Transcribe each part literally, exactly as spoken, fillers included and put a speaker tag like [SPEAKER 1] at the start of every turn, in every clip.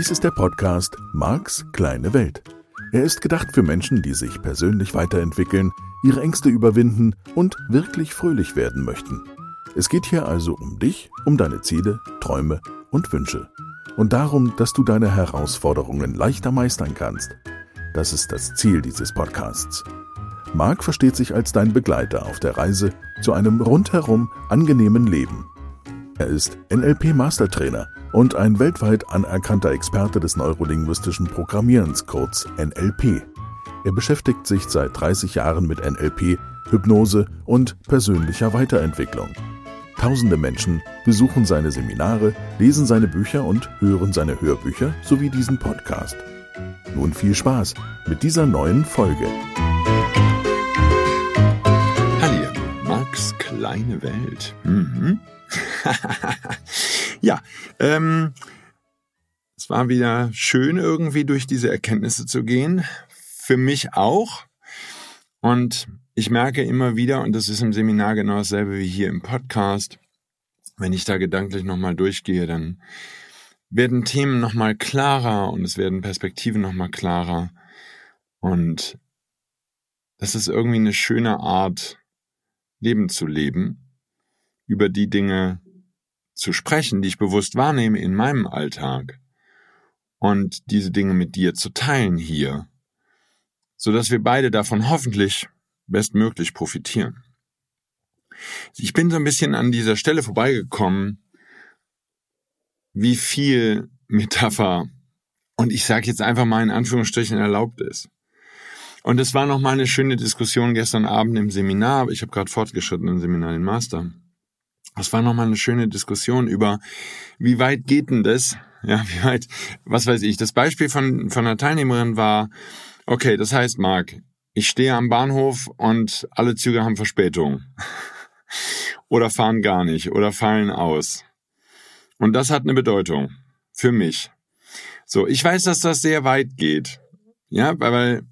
[SPEAKER 1] Dies ist der Podcast Marks kleine Welt. Er ist gedacht für Menschen, die sich persönlich weiterentwickeln, ihre Ängste überwinden und wirklich fröhlich werden möchten. Es geht hier also um dich, um deine Ziele, Träume und Wünsche. Und darum, dass du deine Herausforderungen leichter meistern kannst. Das ist das Ziel dieses Podcasts. Mark versteht sich als dein Begleiter auf der Reise zu einem rundherum angenehmen Leben. Er ist N L P-Mastertrainer und ein weltweit anerkannter Experte des neurolinguistischen Programmierens, kurz N L P. Er beschäftigt sich seit dreißig Jahren mit N L P, Hypnose und persönlicher Weiterentwicklung. Tausende Menschen besuchen seine Seminare, lesen seine Bücher und hören seine Hörbücher sowie diesen Podcast. Nun viel Spaß mit dieser neuen Folge.
[SPEAKER 2] Hallo, Marks kleine Welt. Mhm. ja, ähm, es war wieder schön, irgendwie durch diese Erkenntnisse zu gehen. Für mich auch. Und ich merke immer wieder, und das ist im Seminar genau dasselbe wie hier im Podcast, wenn ich da gedanklich nochmal durchgehe, dann werden Themen nochmal klarer und es werden Perspektiven nochmal klarer. Und das ist irgendwie eine schöne Art, Leben zu leben, über die Dinge zu sprechen, die ich bewusst wahrnehme in meinem Alltag und diese Dinge mit dir zu teilen hier, sodass wir beide davon hoffentlich bestmöglich profitieren. Ich bin so ein bisschen an dieser Stelle vorbeigekommen, wie viel Metapher, und ich sage jetzt einfach mal in Anführungsstrichen, erlaubt ist. Und es war nochmal eine schöne Diskussion gestern Abend im Seminar, ich habe gerade fortgeschritten im Seminar den Master. Es war nochmal eine schöne Diskussion über, wie weit geht denn das? Ja, wie weit, was weiß ich. Das Beispiel von, von einer Teilnehmerin war, okay, das heißt, Marc, ich stehe am Bahnhof und alle Züge haben Verspätung. Oder fahren gar nicht oder fallen aus. Und das hat eine Bedeutung für mich. So, ich weiß, dass das sehr weit geht. Ja, weil, weil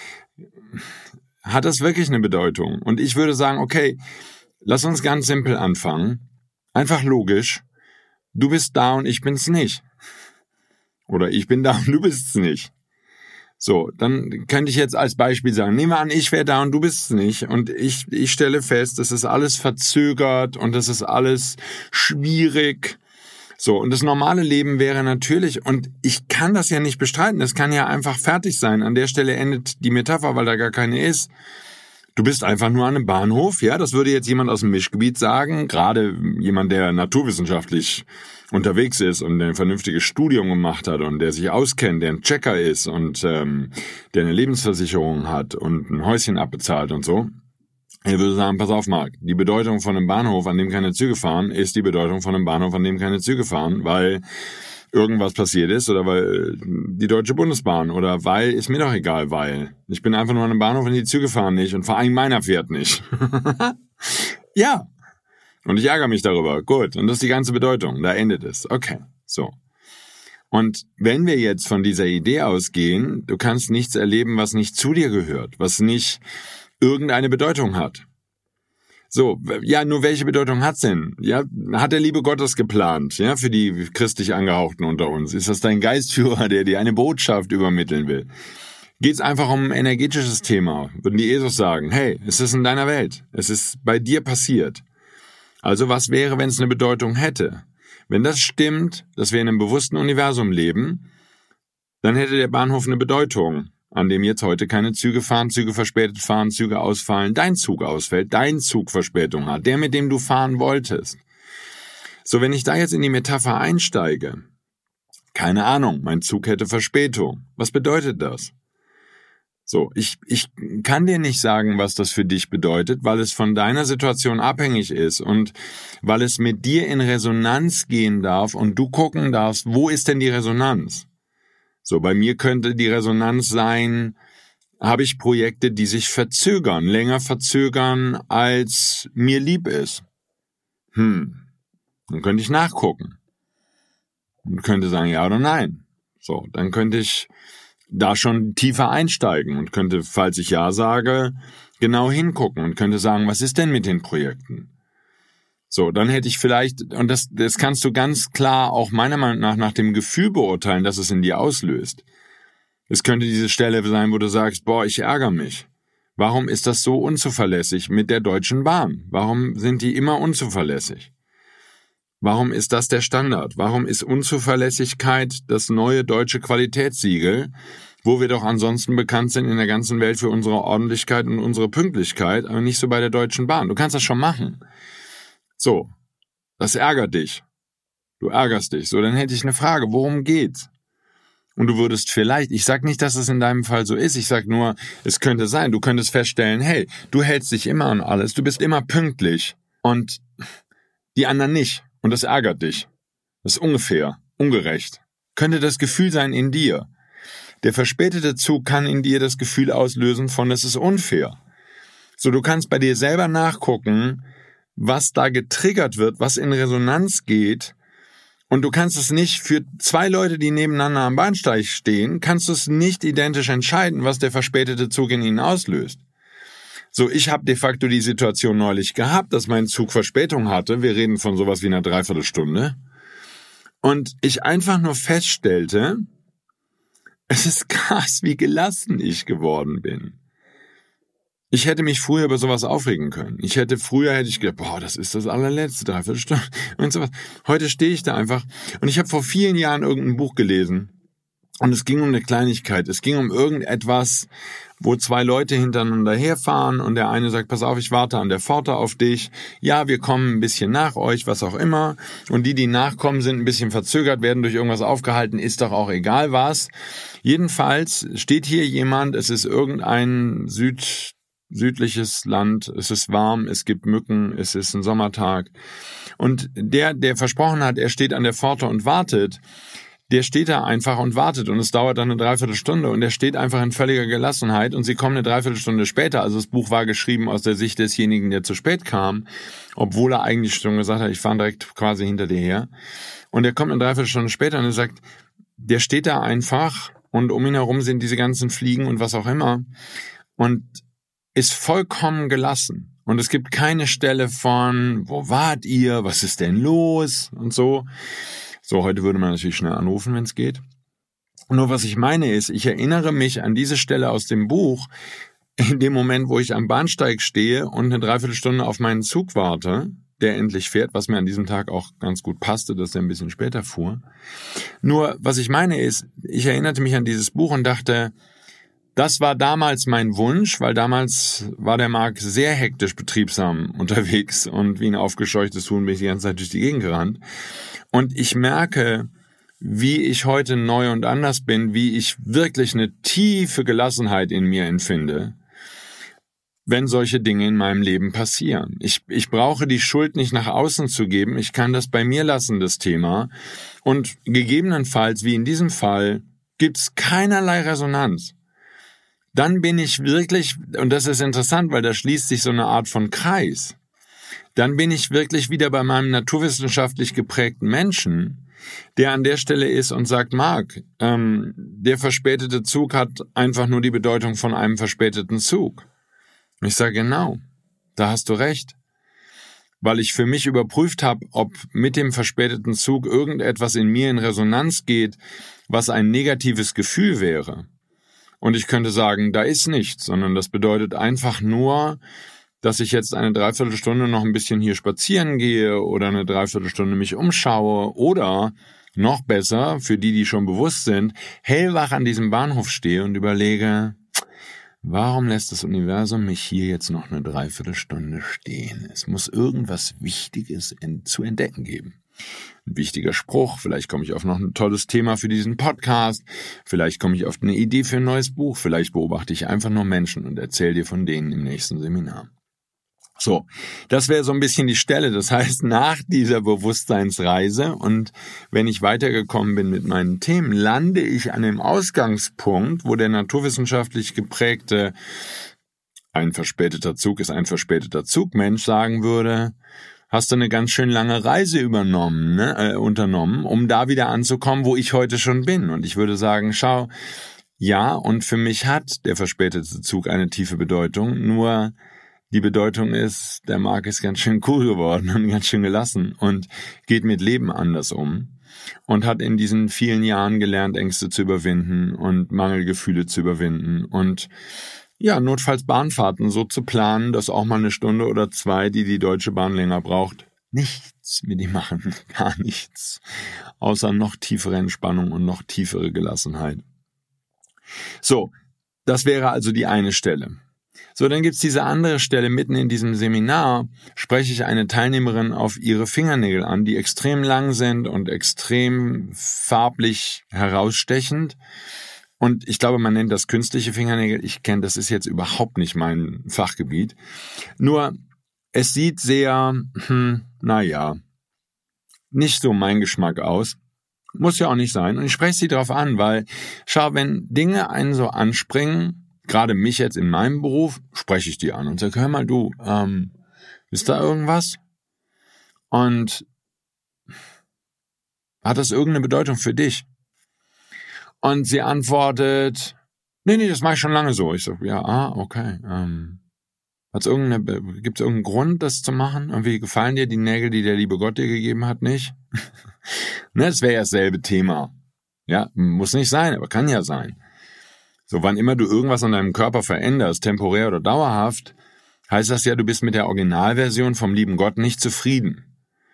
[SPEAKER 2] hat das wirklich eine Bedeutung? Und ich würde sagen, okay, lass uns ganz simpel anfangen. Einfach logisch. Du bist da und ich bin's nicht. Oder ich bin da und du bist's nicht. So, dann könnte ich jetzt als Beispiel sagen, nehmen wir an, ich wäre da und du bist es nicht. Und ich, ich stelle fest, das ist alles verzögert und das ist alles schwierig. So, und das normale Leben wäre natürlich, und ich kann das ja nicht bestreiten, das kann ja einfach fertig sein. An der Stelle endet die Metapher, weil da gar keine ist. Du bist einfach nur an einem Bahnhof, ja, das würde jetzt jemand aus dem Mischgebiet sagen, gerade jemand, der naturwissenschaftlich unterwegs ist und der ein vernünftiges Studium gemacht hat und der sich auskennt, der ein Checker ist und ähm, der eine Lebensversicherung hat und ein Häuschen abbezahlt und so. Er würde sagen, pass auf, Marc, die Bedeutung von einem Bahnhof, an dem keine Züge fahren, ist die Bedeutung von einem Bahnhof, an dem keine Züge fahren, weil irgendwas passiert ist oder weil die Deutsche Bundesbahn oder weil, ist mir doch egal, weil ich bin einfach nur an einem Bahnhof und die Züge fahren nicht und vor allem meiner fährt nicht. Ja. Und ich ärgere mich darüber. Gut. Und das ist die ganze Bedeutung. Da endet es. Okay. So. Und wenn wir jetzt von dieser Idee ausgehen, du kannst nichts erleben, was nicht zu dir gehört, was nicht irgendeine Bedeutung hat. So, ja, nur welche Bedeutung hat's denn? Ja, hat der liebe Gott das geplant, ja, für die christlich Angehauchten unter uns? Ist das dein Geistführer, der dir eine Botschaft übermitteln will? Geht's einfach um ein energetisches Thema? Würden die Jesus sagen, hey, es ist in deiner Welt, es ist bei dir passiert. Also was wäre, wenn es eine Bedeutung hätte? Wenn das stimmt, dass wir in einem bewussten Universum leben, dann hätte der Bahnhof eine Bedeutung, an dem jetzt heute keine Züge fahren, Züge verspätet fahren, Züge ausfallen, dein Zug ausfällt, dein Zug Verspätung hat, der, mit dem du fahren wolltest. So, wenn ich da jetzt in die Metapher einsteige, keine Ahnung, mein Zug hätte Verspätung. Was bedeutet das? So, ich, ich kann dir nicht sagen, was das für dich bedeutet, weil es von deiner Situation abhängig ist und weil es mit dir in Resonanz gehen darf und du gucken darfst, wo ist denn die Resonanz? So, bei mir könnte die Resonanz sein, habe ich Projekte, die sich verzögern, länger verzögern, als mir lieb ist. Hm, dann könnte ich nachgucken und könnte sagen ja oder nein. So, dann könnte ich da schon tiefer einsteigen und könnte, falls ich ja sage, genau hingucken und könnte sagen, was ist denn mit den Projekten? So, dann hätte ich vielleicht, und das, das kannst du ganz klar auch meiner Meinung nach nach dem Gefühl beurteilen, das es in dir auslöst. Es könnte diese Stelle sein, wo du sagst, boah, ich ärgere mich. Warum ist das so unzuverlässig mit der Deutschen Bahn? Warum sind die immer unzuverlässig? Warum ist das der Standard? Warum ist Unzuverlässigkeit das neue deutsche Qualitätssiegel, wo wir doch ansonsten bekannt sind in der ganzen Welt für unsere Ordentlichkeit und unsere Pünktlichkeit, aber nicht so bei der Deutschen Bahn? Du kannst das schon machen. So, das ärgert dich. Du ärgerst dich. So, dann hätte ich eine Frage, worum geht's? Und du würdest vielleicht, ich sag nicht, dass es in deinem Fall so ist, ich sag nur, es könnte sein, du könntest feststellen, hey, du hältst dich immer an alles, du bist immer pünktlich und die anderen nicht. Und das ärgert dich. Das ist ungefähr, ungerecht. Könnte das Gefühl sein in dir. Der verspätete Zug kann in dir das Gefühl auslösen von, es ist unfair. So, du kannst bei dir selber nachgucken, was da getriggert wird, was in Resonanz geht. Und du kannst es nicht für zwei Leute, die nebeneinander am Bahnsteig stehen, kannst du es nicht identisch entscheiden, was der verspätete Zug in ihnen auslöst. So, ich habe de facto die Situation neulich gehabt, dass mein Zug Verspätung hatte. Wir reden von sowas wie einer Dreiviertelstunde. Und ich einfach nur feststellte, es ist krass, wie gelassen ich geworden bin. Ich hätte mich früher über sowas aufregen können. Ich hätte früher hätte ich gedacht, boah, das ist das allerletzte, Dreiviertelstunde und sowas. Heute stehe ich da einfach und ich habe vor vielen Jahren irgendein Buch gelesen und es ging um eine Kleinigkeit. Es ging um irgendetwas, wo zwei Leute hintereinander herfahren und der eine sagt, pass auf, ich warte an der Pforte auf dich. Ja, wir kommen ein bisschen nach euch, was auch immer. Und die, die nachkommen, sind ein bisschen verzögert, werden durch irgendwas aufgehalten, ist doch auch egal was. Jedenfalls steht hier jemand, es ist irgendein Süd südliches Land, es ist warm, es gibt Mücken, es ist ein Sommertag. Und der, der versprochen hat, er steht an der Pforte und wartet, der steht da einfach und wartet und es dauert dann eine Dreiviertelstunde und er steht einfach in völliger Gelassenheit und sie kommen eine Dreiviertelstunde später. Also das Buch war geschrieben aus der Sicht desjenigen, der zu spät kam, obwohl er eigentlich schon gesagt hat, ich fahre direkt quasi hinter dir her. Und er kommt eine Dreiviertelstunde später und er sagt, der steht da einfach und um ihn herum sind diese ganzen Fliegen und was auch immer und ist vollkommen gelassen. Und es gibt keine Stelle von, wo wart ihr, was ist denn los und so. So, heute würde man natürlich schnell anrufen, wenn es geht. Nur was ich meine ist, ich erinnere mich an diese Stelle aus dem Buch, in dem Moment, wo ich am Bahnsteig stehe und eine Dreiviertelstunde auf meinen Zug warte, der endlich fährt, was mir an diesem Tag auch ganz gut passte, dass er ein bisschen später fuhr. Nur, was ich meine ist, ich erinnerte mich an dieses Buch und dachte, das war damals mein Wunsch, weil damals war der Marc sehr hektisch betriebsam unterwegs und wie ein aufgescheuchtes Huhn bin ich die ganze Zeit durch die Gegend gerannt. Und ich merke, wie ich heute neu und anders bin, wie ich wirklich eine tiefe Gelassenheit in mir empfinde, wenn solche Dinge in meinem Leben passieren. Ich, ich brauche die Schuld nicht nach außen zu geben, ich kann das bei mir lassen, das Thema. Und gegebenenfalls, wie in diesem Fall, gibt's keinerlei Resonanz. Dann bin ich wirklich, und das ist interessant, weil da schließt sich so eine Art von Kreis, dann bin ich wirklich wieder bei meinem naturwissenschaftlich geprägten Menschen, der an der Stelle ist und sagt, Marc, ähm, der verspätete Zug hat einfach nur die Bedeutung von einem verspäteten Zug. Und ich sage, genau, da hast du recht, weil ich für mich überprüft habe, ob mit dem verspäteten Zug irgendetwas in mir in Resonanz geht, was ein negatives Gefühl wäre. Und ich könnte sagen, da ist nichts, sondern das bedeutet einfach nur, dass ich jetzt eine Dreiviertelstunde noch ein bisschen hier spazieren gehe oder eine Dreiviertelstunde mich umschaue oder noch besser, für die, die schon bewusst sind, hellwach an diesem Bahnhof stehe und überlege, warum lässt das Universum mich hier jetzt noch eine Dreiviertelstunde stehen? Es muss irgendwas Wichtiges zu entdecken geben. Ein wichtiger Spruch, vielleicht komme ich auf noch ein tolles Thema für diesen Podcast, vielleicht komme ich auf eine Idee für ein neues Buch, vielleicht beobachte ich einfach nur Menschen und erzähle dir von denen im nächsten Seminar. So, das wäre so ein bisschen die Stelle, das heißt, nach dieser Bewusstseinsreise und wenn ich weitergekommen bin mit meinen Themen, lande ich an dem Ausgangspunkt, wo der naturwissenschaftlich geprägte ein verspäteter Zug ist ein verspäteter Zugmensch sagen würde, hast du eine ganz schön lange Reise übernommen, ne, äh, unternommen, um da wieder anzukommen, wo ich heute schon bin. Und ich würde sagen, schau, ja, und für mich hat der verspätete Zug eine tiefe Bedeutung, nur Die Bedeutung ist, der Marc ist ganz schön cool geworden und ganz schön gelassen und geht mit Leben anders um und hat in diesen vielen Jahren gelernt, Ängste zu überwinden und Mangelgefühle zu überwinden und ja, notfalls Bahnfahrten so zu planen, dass auch mal eine Stunde oder zwei, die die Deutsche Bahn länger braucht, nichts mit ihm machen, gar nichts, außer noch tiefere Entspannung und noch tiefere Gelassenheit. So, das wäre also die eine Stelle. So, dann gibt's diese andere Stelle, mitten in diesem Seminar spreche ich eine Teilnehmerin auf ihre Fingernägel an, die extrem lang sind und extrem farblich herausstechend. Und ich glaube, man nennt das künstliche Fingernägel. Ich kenne, das ist jetzt überhaupt nicht mein Fachgebiet. Nur, es sieht sehr, hm, naja, nicht so mein Geschmack aus. Muss ja auch nicht sein. Und ich spreche sie darauf an, weil, schau, wenn Dinge einen so anspringen, gerade mich jetzt in meinem Beruf, spreche ich die an und sage, hör mal du, ähm, ist da irgendwas? Und hat das irgendeine Bedeutung für dich? Und sie antwortet, nee, nee, das mache ich schon lange so. Ich sage, ja, ah, okay. Ähm, hat's irgendeine, gibt's irgendeinen Grund, das zu machen? Irgendwie gefallen dir die Nägel, die der liebe Gott dir gegeben hat, nicht? Ne, das wäre ja dasselbe Thema. Ja, muss nicht sein, aber kann ja sein. So, wann immer du irgendwas an deinem Körper veränderst, temporär oder dauerhaft, heißt das ja, du bist mit der Originalversion vom lieben Gott nicht zufrieden.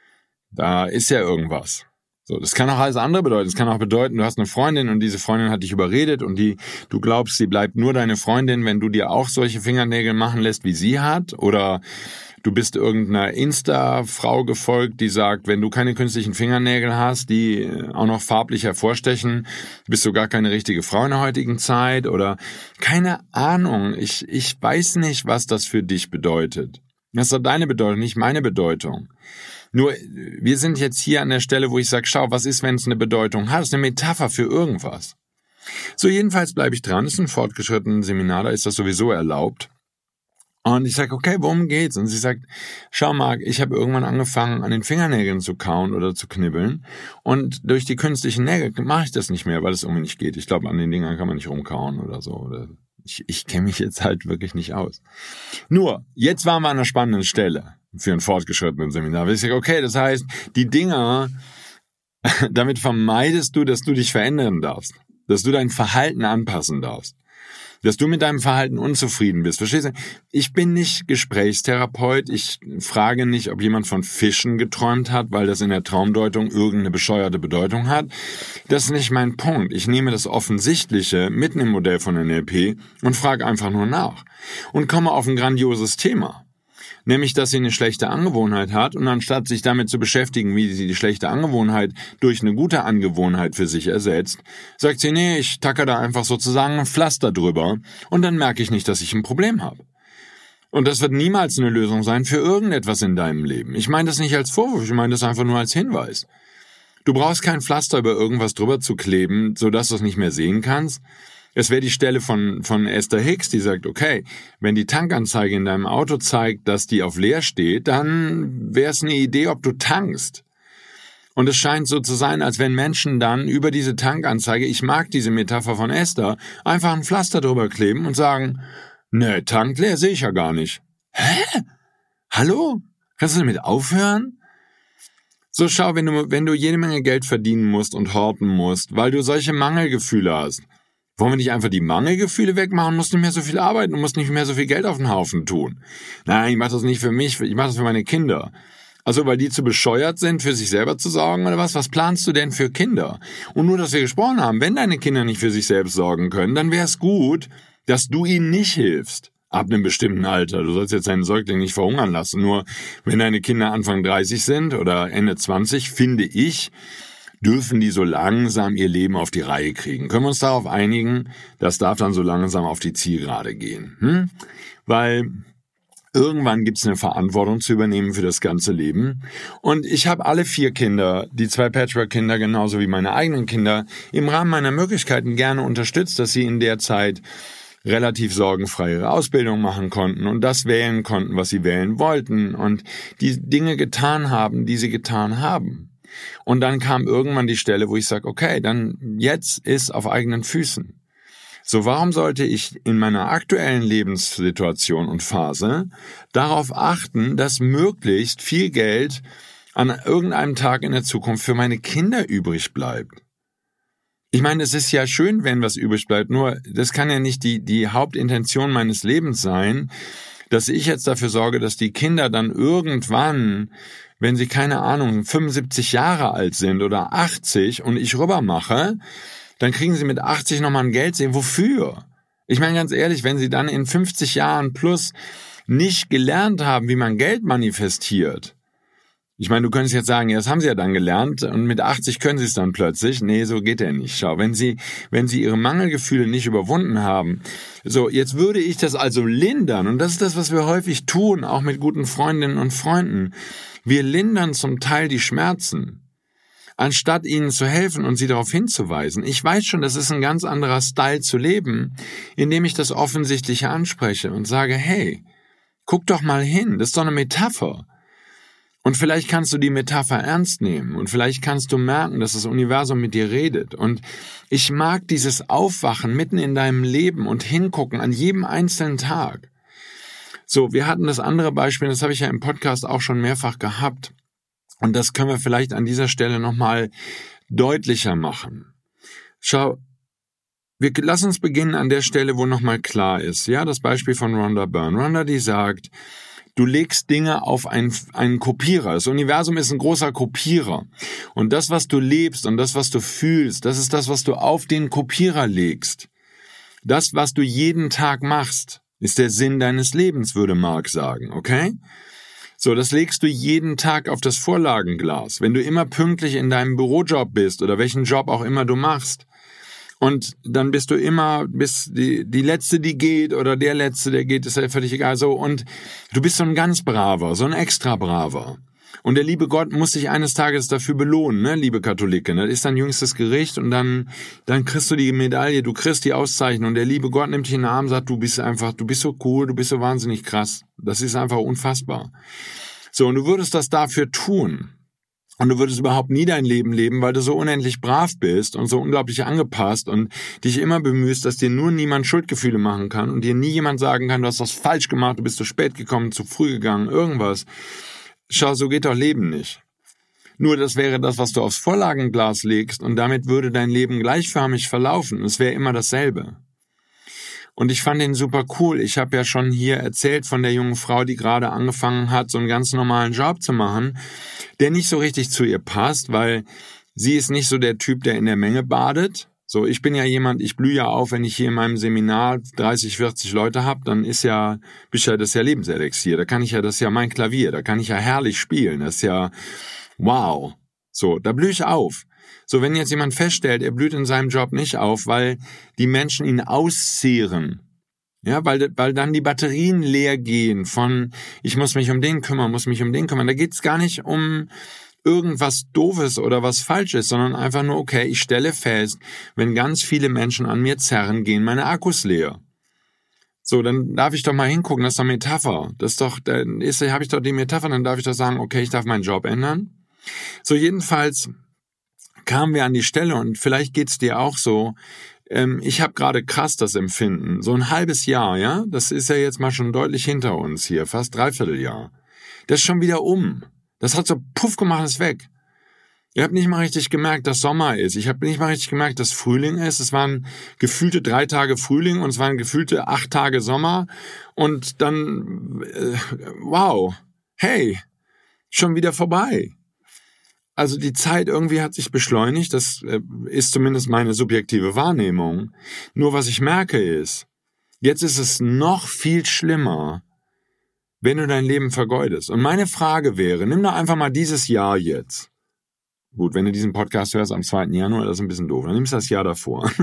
[SPEAKER 2] Da ist ja irgendwas. So, das kann auch alles andere bedeuten. Das kann auch bedeuten, du hast eine Freundin und diese Freundin hat dich überredet und die, du glaubst, sie bleibt nur deine Freundin, wenn du dir auch solche Fingernägel machen lässt, wie sie hat. Oder du bist irgendeiner Insta-Frau gefolgt, die sagt, wenn du keine künstlichen Fingernägel hast, die auch noch farblich hervorstechen, bist du gar keine richtige Frau in der heutigen Zeit. Oder keine Ahnung. Ich, ich weiß nicht, was das für dich bedeutet. Das ist doch deine Bedeutung, nicht meine Bedeutung. Nur, wir sind jetzt hier an der Stelle, wo ich sage, schau, was ist, wenn es eine Bedeutung hat? Das ist eine Metapher für irgendwas. So, jedenfalls bleibe ich dran. Das ist ein fortgeschrittenes Seminar, da ist das sowieso erlaubt. Und ich sage, okay, worum geht's? Und sie sagt, schau Marc, ich habe irgendwann angefangen, an den Fingernägeln zu kauen oder zu knibbeln. Und durch die künstlichen Nägel mache ich das nicht mehr, weil es irgendwie nicht geht. Ich glaube, an den Dingern kann man nicht rumkauen oder so. Oder ich ich kenne mich jetzt halt wirklich nicht aus. Nur, jetzt waren wir an einer spannenden Stelle für ein fortgeschrittenen Seminar. Ich sage, okay, das heißt, die Dinger, damit vermeidest du, dass du dich verändern darfst. Dass du dein Verhalten anpassen darfst. Dass du mit deinem Verhalten unzufrieden bist. Verstehst du? Ich bin nicht Gesprächstherapeut. Ich frage nicht, ob jemand von Fischen geträumt hat, weil das in der Traumdeutung irgendeine bescheuerte Bedeutung hat. Das ist nicht mein Punkt. Ich nehme das Offensichtliche mitten im Modell von N L P und frage einfach nur nach. Und komme auf ein grandioses Thema. Nämlich, dass sie eine schlechte Angewohnheit hat und anstatt sich damit zu beschäftigen, wie sie die schlechte Angewohnheit durch eine gute Angewohnheit für sich ersetzt, sagt sie, nee, ich tacke da einfach sozusagen ein Pflaster drüber und dann merke ich nicht, dass ich ein Problem habe. Und das wird niemals eine Lösung sein für irgendetwas in deinem Leben. Ich meine das nicht als Vorwurf, ich meine das einfach nur als Hinweis. Du brauchst kein Pflaster über irgendwas drüber zu kleben, sodass du es nicht mehr sehen kannst. Es wäre die Stelle von von Esther Hicks, die sagt, okay, wenn die Tankanzeige in deinem Auto zeigt, dass die auf leer steht, dann wäre es eine Idee, ob du tankst. Und es scheint so zu sein, als wenn Menschen dann über diese Tankanzeige, ich mag diese Metapher von Esther, einfach ein Pflaster drüber kleben und sagen, ne, Tank leer sehe ich ja gar nicht. Hä? Hallo? Kannst du damit aufhören? So schau, wenn du wenn du jede Menge Geld verdienen musst und horten musst, weil du solche Mangelgefühle hast, wollen wir nicht einfach die Mangelgefühle wegmachen, musst nicht mehr so viel arbeiten und musst nicht mehr so viel Geld auf den Haufen tun. Nein, ich mache das nicht für mich, ich mache das für meine Kinder. Also, weil die zu bescheuert sind, für sich selber zu sorgen oder was? Was planst du denn für Kinder? Und nur, dass wir gesprochen haben, wenn deine Kinder nicht für sich selbst sorgen können, dann wäre es gut, dass du ihnen nicht hilfst. Ab einem bestimmten Alter. Du sollst jetzt deinen Säugling nicht verhungern lassen. Nur, wenn deine Kinder Anfang dreißig sind oder Ende zwanzig, finde ich, dürfen die so langsam ihr Leben auf die Reihe kriegen. Können wir uns darauf einigen? Das darf dann so langsam auf die Zielgerade gehen. Hm? Weil irgendwann gibt's eine Verantwortung zu übernehmen für das ganze Leben. Und ich habe alle vier Kinder, die zwei Patchwork-Kinder genauso wie meine eigenen Kinder, im Rahmen meiner Möglichkeiten gerne unterstützt, dass sie in der Zeit relativ sorgenfrei ihre Ausbildung machen konnten und das wählen konnten, was sie wählen wollten und die Dinge getan haben, die sie getan haben. Und dann kam irgendwann die Stelle, wo ich sage, okay, dann jetzt ist auf eigenen Füßen. So, warum sollte ich in meiner aktuellen Lebenssituation und Phase darauf achten, dass möglichst viel Geld an irgendeinem Tag in der Zukunft für meine Kinder übrig bleibt? Ich meine, es ist ja schön, wenn was übrig bleibt, nur das kann ja nicht die, die Hauptintention meines Lebens sein, dass ich jetzt dafür sorge, dass die Kinder dann irgendwann, wenn sie, keine Ahnung, fünfundsiebzig Jahre alt sind oder achtzig und ich rüber mache, dann kriegen sie mit achtzig nochmal ein Geld sehen. Wofür? Ich meine ganz ehrlich, wenn sie dann in fünfzig Jahren plus nicht gelernt haben, wie man Geld manifestiert. Ich meine, du könntest jetzt sagen, ja, das haben sie ja dann gelernt und mit achtzig können sie es dann plötzlich. Nee, so geht der nicht. Schau, wenn sie, wenn sie ihre Mangelgefühle nicht überwunden haben. So, jetzt würde ich das also lindern und das ist das, was wir häufig tun, auch mit guten Freundinnen und Freunden. Wir lindern zum Teil die Schmerzen, anstatt ihnen zu helfen und sie darauf hinzuweisen. Ich weiß schon, das ist ein ganz anderer Style zu leben, indem ich das Offensichtliche anspreche und sage, hey, guck doch mal hin, das ist doch eine Metapher. Und vielleicht kannst du die Metapher ernst nehmen und vielleicht kannst du merken, dass das Universum mit dir redet. Und ich mag dieses Aufwachen mitten in deinem Leben und hingucken an jedem einzelnen Tag. So, wir hatten das andere Beispiel, das habe ich ja im Podcast auch schon mehrfach gehabt. Und das können wir vielleicht an dieser Stelle nochmal deutlicher machen. Schau, wir, lass uns beginnen an der Stelle, wo nochmal klar ist. Ja, das Beispiel von Rhonda Byrne. Rhonda, die sagt, du legst Dinge auf einen, einen Kopierer. Das Universum ist ein großer Kopierer. Und das, was du lebst und das, was du fühlst, das ist das, was du auf den Kopierer legst. Das, was du jeden Tag machst, ist der Sinn deines Lebens, würde Mark sagen, okay? So, das legst du jeden Tag auf das Vorlagenglas. Wenn du immer pünktlich in deinem Bürojob bist oder welchen Job auch immer du machst, und dann bist du immer, bist die, die Letzte, die geht, oder der Letzte, der geht, ist ja völlig egal, so. Und du bist so ein ganz braver, so ein extra braver. Und der liebe Gott muss dich eines Tages dafür belohnen, ne, liebe Katholiken. Das ist dein jüngstes Gericht und dann, dann kriegst du die Medaille, du kriegst die Auszeichnung und der liebe Gott nimmt dich in den Arm und sagt, du bist einfach, du bist so cool, du bist so wahnsinnig krass. Das ist einfach unfassbar. So, und du würdest das dafür tun. Und du würdest überhaupt nie dein Leben leben, weil du so unendlich brav bist und so unglaublich angepasst und dich immer bemühst, dass dir nur niemand Schuldgefühle machen kann und dir nie jemand sagen kann, du hast das falsch gemacht, du bist zu spät gekommen, zu früh gegangen, irgendwas. Schau, so geht doch Leben nicht. Nur das wäre das, was du aufs Vorlagenglas legst und damit würde dein Leben gleichförmig verlaufen. Es wäre immer dasselbe. Und ich fand ihn super cool. Ich habe ja schon hier erzählt von der jungen Frau, die gerade angefangen hat, so einen ganz normalen Job zu machen, der nicht so richtig zu ihr passt, weil sie ist nicht so der Typ, der in der Menge badet. So, ich bin ja jemand, ich blühe ja auf, wenn ich hier in meinem Seminar dreißig, vierzig Leute habe, dann ist ja, bist ja das ja Lebenselixier. Da kann ich ja, das ist ja mein Klavier, da kann ich ja herrlich spielen. Das ist ja, wow. So, da blühe ich auf. So, wenn jetzt jemand feststellt, er blüht in seinem Job nicht auf, weil die Menschen ihn auszehren, ja, weil, weil dann die Batterien leer gehen von, ich muss mich um den kümmern, muss mich um den kümmern. Da geht's gar nicht um irgendwas Doofes oder was Falsches, sondern einfach nur, okay, ich stelle fest, wenn ganz viele Menschen an mir zerren, gehen meine Akkus leer. So, dann darf ich doch mal hingucken, das ist doch Metapher. Das ist doch, dann ist, habe ich doch die Metapher, dann darf ich doch sagen, okay, ich darf meinen Job ändern. So, jedenfalls kamen wir an die Stelle und vielleicht geht's dir auch so, ähm, ich habe gerade krass das Empfinden, so ein halbes Jahr, ja, das ist ja jetzt mal schon deutlich hinter uns hier, fast dreiviertel Jahr. Das ist schon wieder um. Das hat so puff gemacht, ist weg. Ich habe nicht mal richtig gemerkt, dass Sommer ist. Ich habe nicht mal richtig gemerkt, dass Frühling ist. Es waren gefühlte drei Tage Frühling und es waren gefühlte acht Tage Sommer und dann, äh, wow, hey, schon wieder vorbei. Also die Zeit irgendwie hat sich beschleunigt, das ist zumindest meine subjektive Wahrnehmung. Nur was ich merke ist, jetzt ist es noch viel schlimmer, wenn du dein Leben vergeudest. Und meine Frage wäre, nimm doch einfach mal dieses Jahr jetzt. Gut, wenn du diesen Podcast hörst am zweiten Januar, das ist ein bisschen doof, dann nimmst du das Jahr davor.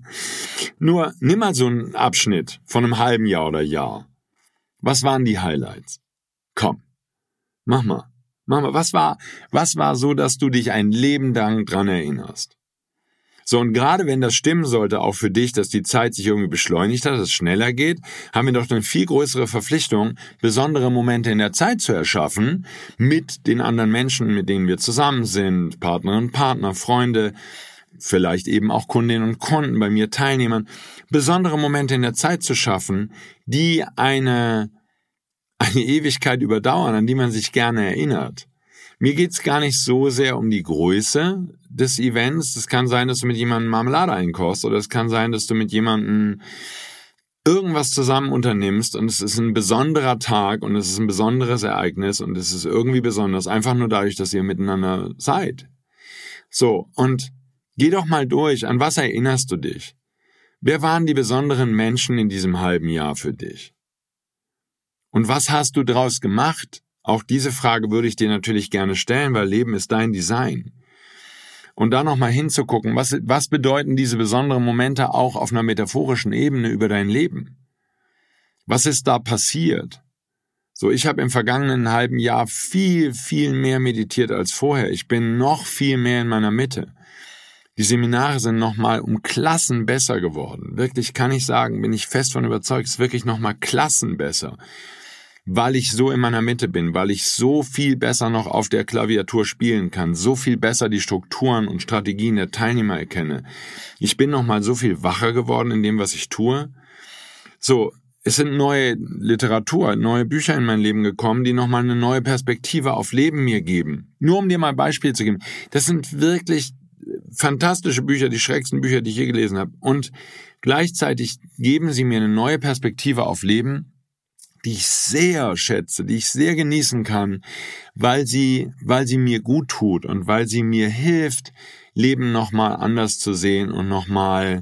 [SPEAKER 2] Nur nimm mal so einen Abschnitt von einem halben Jahr oder Jahr. Was waren die Highlights? Komm, mach mal. Mach mal, was war, was war so, dass du dich ein Leben lang dran erinnerst? So, und gerade wenn das stimmen sollte, auch für dich, dass die Zeit sich irgendwie beschleunigt hat, dass es schneller geht, haben wir doch eine viel größere Verpflichtung, besondere Momente in der Zeit zu erschaffen, mit den anderen Menschen, mit denen wir zusammen sind, Partnerinnen, Partner, Freunde, vielleicht eben auch Kundinnen und Kunden, bei mir Teilnehmern, besondere Momente in der Zeit zu schaffen, die eine, eine Ewigkeit überdauern, an die man sich gerne erinnert. Mir geht's gar nicht so sehr um die Größe des Events. Es kann sein, dass du mit jemandem Marmelade einkochst, oder es kann sein, dass du mit jemandem irgendwas zusammen unternimmst und es ist ein besonderer Tag und es ist ein besonderes Ereignis und es ist irgendwie besonders, einfach nur dadurch, dass ihr miteinander seid. So, und geh doch mal durch, an was erinnerst du dich? Wer waren die besonderen Menschen in diesem halben Jahr für dich? Und was hast du daraus gemacht? Auch diese Frage würde ich dir natürlich gerne stellen, weil Leben ist dein Design. Und da nochmal hinzugucken, was, was bedeuten diese besonderen Momente auch auf einer metaphorischen Ebene über dein Leben? Was ist da passiert? So, ich habe im vergangenen halben Jahr viel, viel mehr meditiert als vorher. Ich bin noch viel mehr in meiner Mitte. Die Seminare sind nochmal um Klassen besser geworden. Wirklich kann ich sagen, bin ich fest von überzeugt, es ist wirklich nochmal Klassen besser. Weil ich so in meiner Mitte bin, weil ich so viel besser noch auf der Klaviatur spielen kann, so viel besser die Strukturen und Strategien der Teilnehmer erkenne. Ich bin nochmal so viel wacher geworden in dem, was ich tue. So, es sind neue Literatur, neue Bücher in mein Leben gekommen, die nochmal eine neue Perspektive auf Leben mir geben. Nur um dir mal ein Beispiel zu geben. Das sind wirklich fantastische Bücher, die schrägsten Bücher, die ich je gelesen habe. Und gleichzeitig geben sie mir eine neue Perspektive auf Leben, die ich sehr schätze, die ich sehr genießen kann, weil sie, weil sie mir gut tut und weil sie mir hilft, Leben nochmal anders zu sehen und nochmal,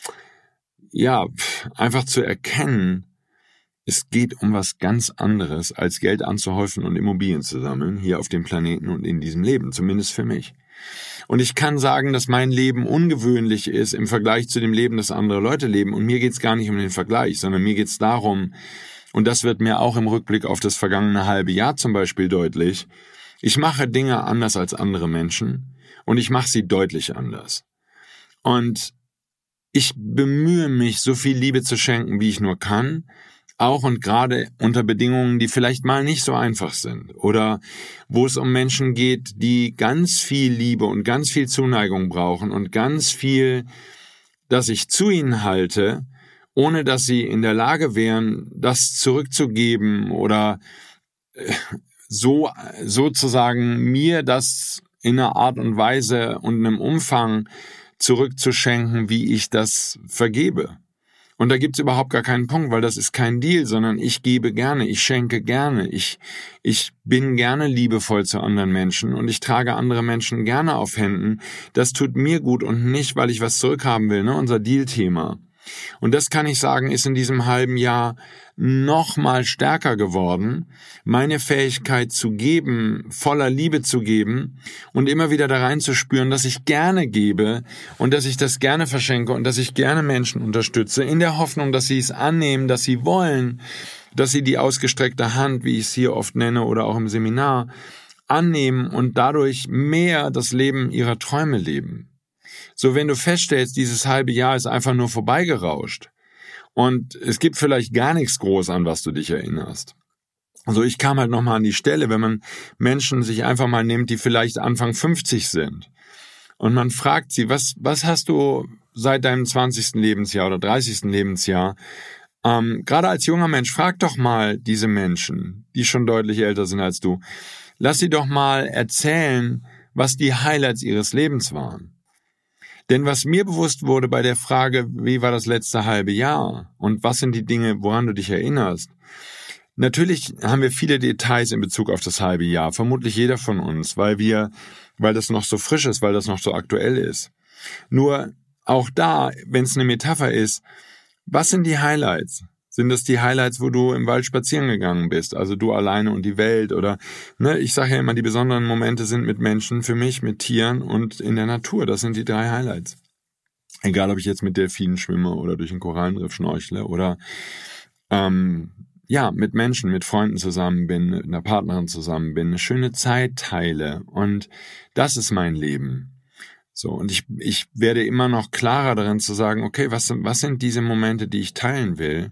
[SPEAKER 2] ja, einfach zu erkennen, es geht um was ganz anderes, als Geld anzuhäufen und Immobilien zu sammeln, hier auf dem Planeten und in diesem Leben, zumindest für mich. Und ich kann sagen, dass mein Leben ungewöhnlich ist im Vergleich zu dem Leben, das andere Leute leben. Und mir geht's gar nicht um den Vergleich, sondern mir geht's darum, und das wird mir auch im Rückblick auf das vergangene halbe Jahr zum Beispiel deutlich, ich mache Dinge anders als andere Menschen und ich mache sie deutlich anders. Und ich bemühe mich, so viel Liebe zu schenken, wie ich nur kann, auch und gerade unter Bedingungen, die vielleicht mal nicht so einfach sind oder wo es um Menschen geht, die ganz viel Liebe und ganz viel Zuneigung brauchen und ganz viel, dass ich zu ihnen halte, ohne dass sie in der Lage wären, das zurückzugeben oder so sozusagen mir das in einer Art und Weise und einem Umfang zurückzuschenken, wie ich das vergebe. Und da gibt's überhaupt gar keinen Punkt, weil das ist kein Deal, sondern ich gebe gerne, ich schenke gerne, ich ich bin gerne liebevoll zu anderen Menschen und ich trage andere Menschen gerne auf Händen. Das tut mir gut und nicht, weil ich was zurückhaben will, ne? Unser Deal-Thema. Und das kann ich sagen, ist in diesem halben Jahr noch mal stärker geworden, meine Fähigkeit zu geben, voller Liebe zu geben und immer wieder da reinzuspüren, dass ich gerne gebe und dass ich das gerne verschenke und dass ich gerne Menschen unterstütze, in der Hoffnung, dass sie es annehmen, dass sie wollen, dass sie die ausgestreckte Hand, wie ich es hier oft nenne oder auch im Seminar, annehmen und dadurch mehr das Leben ihrer Träume leben. So, wenn du feststellst, dieses halbe Jahr ist einfach nur vorbeigerauscht und es gibt vielleicht gar nichts groß, an was du dich erinnerst. Also ich kam halt nochmal an die Stelle, wenn man Menschen sich einfach mal nimmt, die vielleicht Anfang fünfzig sind und man fragt sie, was, was hast du seit deinem zwanzigsten Lebensjahr oder dreißigsten Lebensjahr, ähm, gerade als junger Mensch, frag doch mal diese Menschen, die schon deutlich älter sind als du, lass sie doch mal erzählen, was die Highlights ihres Lebens waren. Denn was mir bewusst wurde bei der Frage, wie war das letzte halbe Jahr und was sind die Dinge, woran du dich erinnerst? Natürlich haben wir viele Details in Bezug auf das halbe Jahr, vermutlich jeder von uns, weil wir, weil das noch so frisch ist, weil das noch so aktuell ist. Nur auch da, wenn es eine Metapher ist, was sind die Highlights? Sind das die Highlights, wo du im Wald spazieren gegangen bist, also du alleine und die Welt oder, ne, ich sage ja immer, die besonderen Momente sind mit Menschen für mich, mit Tieren und in der Natur, das sind die drei Highlights. Egal, ob ich jetzt mit Delfinen schwimme oder durch einen Korallenriff schnorchle oder, ähm, ja, mit Menschen, mit Freunden zusammen bin, mit einer Partnerin zusammen bin, eine schöne Zeit teile und das ist mein Leben. So, und ich, ich werde immer noch klarer darin zu sagen, okay, was, was sind diese Momente, die ich teilen will,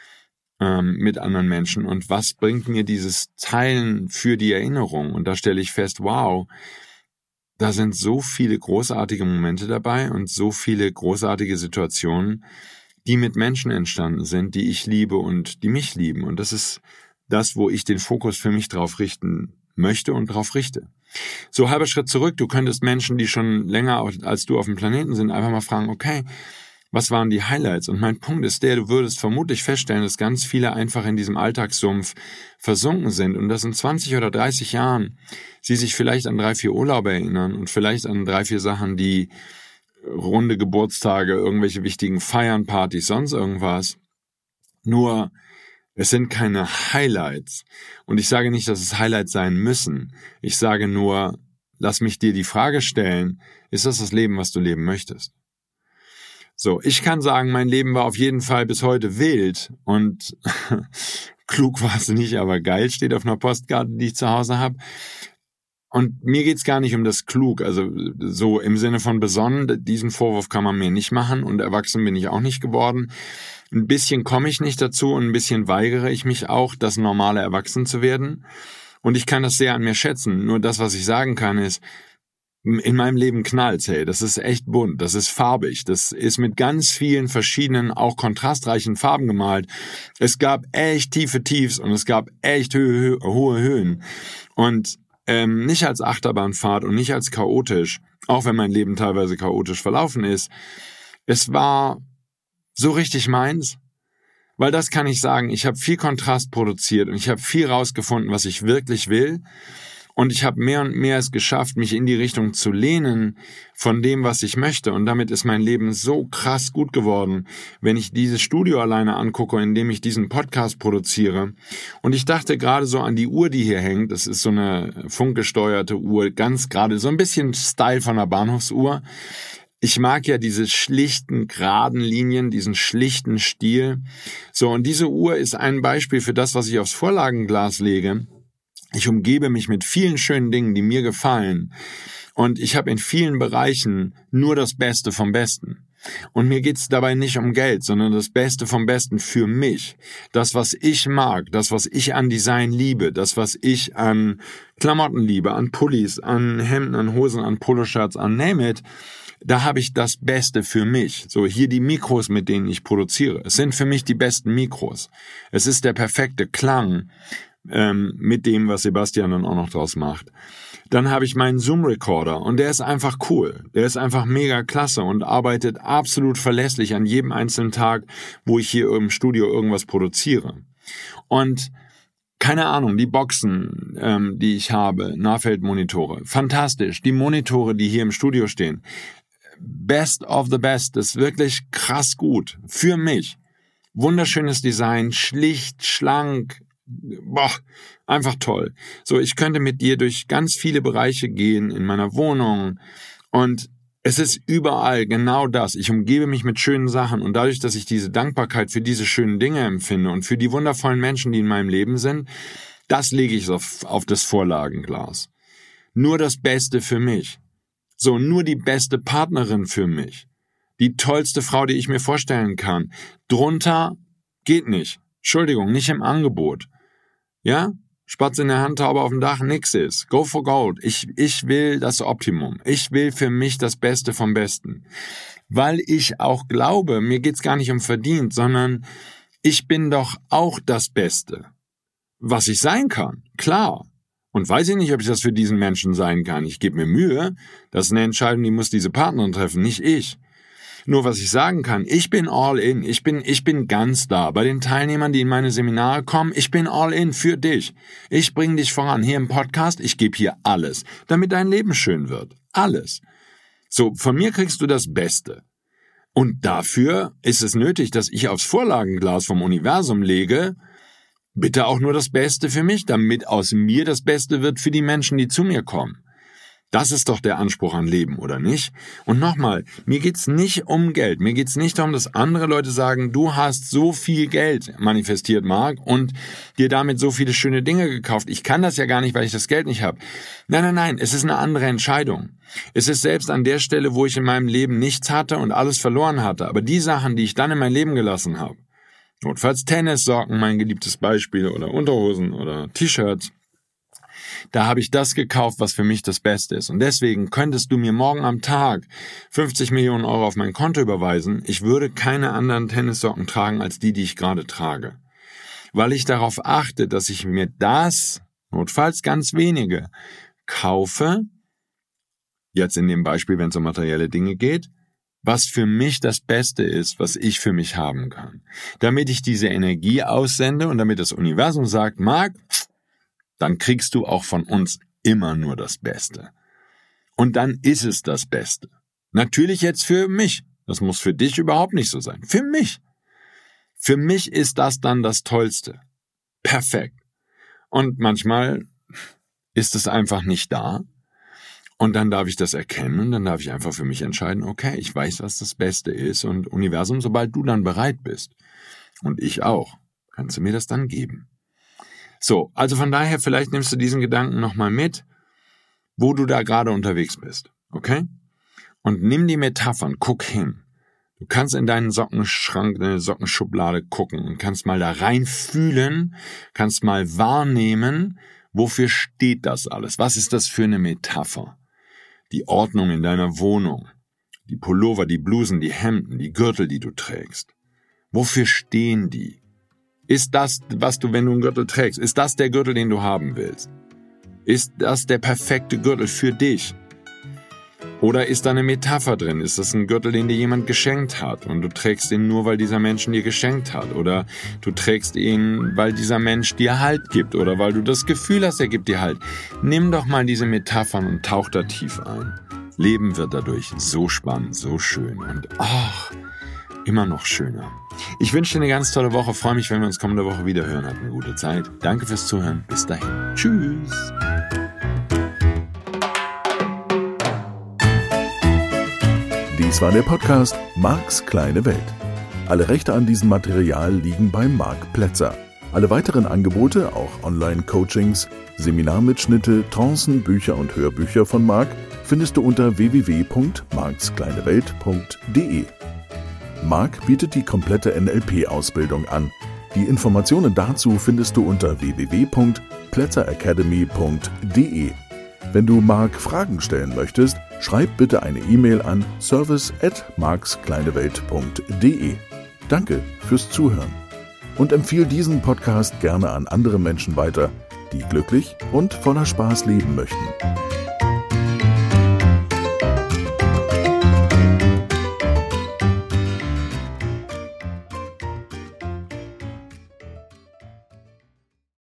[SPEAKER 2] mit anderen Menschen und was bringt mir dieses Teilen für die Erinnerung? Und da stelle ich fest, wow, da sind so viele großartige Momente dabei und so viele großartige Situationen, die mit Menschen entstanden sind, die ich liebe und die mich lieben. Und das ist das, wo ich den Fokus für mich drauf richten möchte und drauf richte. So, halber Schritt zurück. Du könntest Menschen, die schon länger als du auf dem Planeten sind, einfach mal fragen, okay, was waren die Highlights? Und mein Punkt ist der, du würdest vermutlich feststellen, dass ganz viele einfach in diesem Alltagssumpf versunken sind und dass in zwanzig oder dreißig Jahren sie sich vielleicht an drei, vier Urlaube erinnern und vielleicht an drei, vier Sachen, die runde Geburtstage, irgendwelche wichtigen Feiern, Partys, sonst irgendwas. Nur, es sind keine Highlights. Und ich sage nicht, dass es Highlights sein müssen. Ich sage nur, lass mich dir die Frage stellen, ist das das Leben, was du leben möchtest? So, ich kann sagen, mein Leben war auf jeden Fall bis heute wild und klug war es nicht, aber geil steht auf einer Postkarte, die ich zu Hause habe. Und mir geht's gar nicht um das klug, also so im Sinne von besonnen, diesen Vorwurf kann man mir nicht machen und erwachsen bin ich auch nicht geworden. Ein bisschen komme ich nicht dazu und ein bisschen weigere ich mich auch, das normale Erwachsen zu werden. Und ich kann das sehr an mir schätzen, nur das, was ich sagen kann, ist, in meinem Leben knallt's, hey, das ist echt bunt, das ist farbig, das ist mit ganz vielen verschiedenen, auch kontrastreichen Farben gemalt. Es gab echt tiefe Tiefs und es gab echt ho- ho- hohe Höhen. Und ähm, nicht als Achterbahnfahrt und nicht als chaotisch, auch wenn mein Leben teilweise chaotisch verlaufen ist. Es war so richtig meins, weil das kann ich sagen, ich habe viel Kontrast produziert und ich habe viel rausgefunden, was ich wirklich will. Und ich habe mehr und mehr es geschafft, mich in die Richtung zu lehnen von dem, was ich möchte. Und damit ist mein Leben so krass gut geworden, wenn ich dieses Studio alleine angucke, in dem ich diesen Podcast produziere. Und ich dachte gerade so an die Uhr, die hier hängt. Das ist so eine funkgesteuerte Uhr, ganz gerade so ein bisschen Style von einer Bahnhofsuhr. Ich mag ja diese schlichten, geraden Linien, diesen schlichten Stil. So, und diese Uhr ist ein Beispiel für das, was ich aufs Vorlagenglas lege. Ich umgebe mich mit vielen schönen Dingen, die mir gefallen. Und ich habe in vielen Bereichen nur das Beste vom Besten. Und mir geht's dabei nicht um Geld, sondern das Beste vom Besten für mich. Das, was ich mag, das, was ich an Design liebe, das, was ich an Klamotten liebe, an Pullis, an Hemden, an Hosen, an Poloshirts, an Name it, da habe ich das Beste für mich. So, hier die Mikros, mit denen ich produziere. Es sind für mich die besten Mikros. Es ist der perfekte Klang ähm, mit dem, was Sebastian dann auch noch draus macht. Dann habe ich meinen Zoom-Recorder und der ist einfach cool. Der ist einfach mega klasse und arbeitet absolut verlässlich an jedem einzelnen Tag, wo ich hier im Studio irgendwas produziere. Und keine Ahnung, die Boxen, ähm, die ich habe, Nahfeldmonitore, fantastisch. Die Monitore, die hier im Studio stehen, best of the best, ist wirklich krass gut. Für mich. Wunderschönes Design, schlicht, schlank, boah, einfach toll. So, ich könnte mit dir durch ganz viele Bereiche gehen in meiner Wohnung und es ist überall genau das. Ich umgebe mich mit schönen Sachen und dadurch, dass ich diese Dankbarkeit für diese schönen Dinge empfinde und für die wundervollen Menschen, die in meinem Leben sind, das lege ich auf, auf das Vorlagenglas. Nur das Beste für mich. So, nur die beste Partnerin für mich. Die tollste Frau, die ich mir vorstellen kann. Drunter geht nicht. Entschuldigung, nicht im Angebot. Ja? Spatz in der Hand, Taube auf dem Dach, nix ist. Go for gold. Ich, ich will das Optimum. Ich will für mich das Beste vom Besten. Weil ich auch glaube, mir geht's gar nicht um verdient, sondern ich bin doch auch das Beste. Was ich sein kann. Klar. Und weiß ich nicht, ob ich das für diesen Menschen sein kann. Ich gebe mir Mühe. Das ist eine Entscheidung, die muss diese Partnerin treffen, nicht ich. Nur was ich sagen kann, ich bin all in, ich bin, ich bin ganz da. Bei den Teilnehmern, die in meine Seminare kommen, ich bin all in für dich. Ich bringe dich voran hier im Podcast, ich gebe hier alles, damit dein Leben schön wird. Alles. So, von mir kriegst du das Beste. Und dafür ist es nötig, dass ich aufs Vorlagenglas vom Universum lege, bitte auch nur das Beste für mich, damit aus mir das Beste wird für die Menschen, die zu mir kommen. Das ist doch der Anspruch an Leben, oder nicht? Und nochmal, mir geht's nicht um Geld. Mir geht's nicht darum, dass andere Leute sagen, du hast so viel Geld manifestiert, Marc, und dir damit so viele schöne Dinge gekauft. Ich kann das ja gar nicht, weil ich das Geld nicht habe. Nein, nein, nein, es ist eine andere Entscheidung. Es ist selbst an der Stelle, wo ich in meinem Leben nichts hatte und alles verloren hatte. Aber die Sachen, die ich dann in mein Leben gelassen habe, notfalls Tennissocken, mein geliebtes Beispiel, oder Unterhosen oder T-Shirts, Da habe ich das gekauft, was für mich das Beste ist. Und deswegen könntest du mir morgen am Tag fünfzig Millionen Euro auf mein Konto überweisen. Ich würde keine anderen Tennissocken tragen als die, die ich gerade trage. Weil ich darauf achte, dass ich mir das, notfalls ganz wenige, kaufe, jetzt in dem Beispiel, wenn es um materielle Dinge geht, was für mich das Beste ist, was ich für mich haben kann. Damit ich diese Energie aussende und damit das Universum sagt, Marc, dann kriegst du auch von uns immer nur das Beste. Und dann ist es das Beste. Natürlich jetzt für mich. Das muss für dich überhaupt nicht so sein. Für mich. Für mich ist das dann das Tollste. Perfekt. Und manchmal ist es einfach nicht da. Und dann darf ich das erkennen und dann darf ich einfach für mich entscheiden, okay, ich weiß, was das Beste ist und Universum, sobald du dann bereit bist und ich auch, kannst du mir das dann geben. So, also von daher, vielleicht nimmst du diesen Gedanken nochmal mit, wo du da gerade unterwegs bist, okay? Und nimm die Metaphern, guck hin. Du kannst in deinen Sockenschrank, deine Sockenschublade gucken und kannst mal da reinfühlen, kannst mal wahrnehmen, wofür steht das alles? Was ist das für eine Metapher? Die Ordnung in deiner Wohnung, die Pullover, die Blusen, die Hemden, die Gürtel, die du trägst. Wofür stehen die? Ist das, was du, wenn du einen Gürtel trägst, ist das der Gürtel, den du haben willst? Ist das der perfekte Gürtel für dich? Oder ist da eine Metapher drin? Ist das ein Gürtel, den dir jemand geschenkt hat und du trägst ihn nur, weil dieser Mensch ihn dir geschenkt hat? Oder du trägst ihn, weil dieser Mensch dir Halt gibt oder weil du das Gefühl hast, er gibt dir Halt. Nimm doch mal diese Metaphern und tauch da tief ein. Leben wird dadurch so spannend, so schön und ach, immer noch schöner. Ich wünsche dir eine ganz tolle Woche, freue mich, wenn wir uns kommende Woche wieder hören. Hat eine gute Zeit. Danke fürs Zuhören. Bis dahin. Tschüss.
[SPEAKER 1] Dies war der Podcast Marcs kleine Welt. Alle Rechte an diesem Material liegen bei Marc Plätzer. Alle weiteren Angebote, auch Online-Coachings, Seminarmitschnitte, Trancen, Bücher und Hörbücher von Marc findest du unter w w w punkt marks kleine welt punkt d e. Marc bietet die komplette N L P-Ausbildung an. Die Informationen dazu findest du unter w w w punkt plätzer academy punkt d e. Wenn du Marc Fragen stellen möchtest, schreib bitte eine E-Mail an service at marks kleine welt punkt d e. Danke fürs Zuhören und empfehle diesen Podcast gerne an andere Menschen weiter, die glücklich und voller Spaß leben möchten.